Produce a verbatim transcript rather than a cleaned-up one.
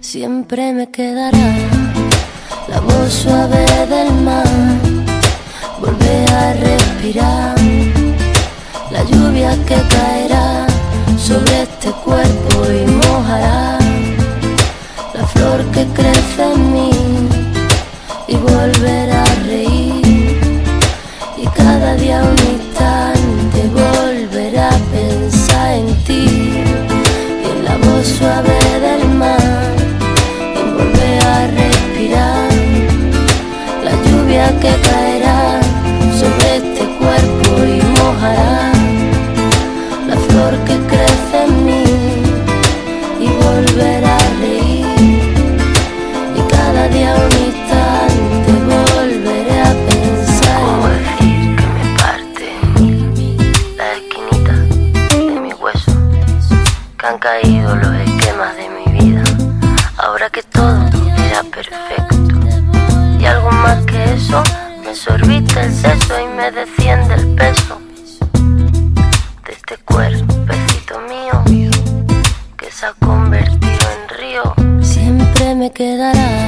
Siempre me quedará la voz suave del mar, volver a respirar la lluvia que caerá sobre este cuerpo y mojará la flor que crece en mí, y volver a reír, y cada día un instante volver a pensar en ti, y en la voz suave del mar, y volver a respirar la lluvia que caerá sobre este cuerpo y mojará la flor que crece en mí, y volver a reír, y cada día un instante volveré a pensar. ¿Cómo decir que me parte la esquinita de mi hueso? Que han caído los esquemas de mi vida, ahora que todo era perfecto, y algo más que eso, me sorbita el seso y me desciende el peso de este cuerpecito mío que se ha convertido en río. Siempre me quedará